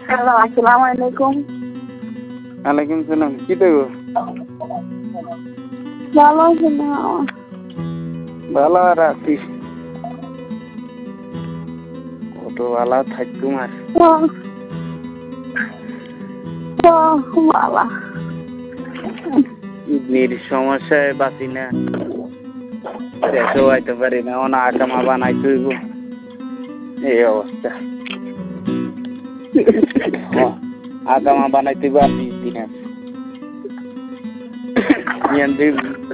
Hello, আসসালামু আলাইকুম। ওয়ালাইকুম সালাম। কি দেবো? ভালো আছেন না? ভালো আর আছি। কত ভালো থাকুম আর। বাবা কিডনির সমস্যায় বাঁচি না, দেশেও আইতে পারি না, অনা আকামা বানাইতে হইব, এই অবস্থা। আকামা বানাইতে হইব আর 20 দিন আছে।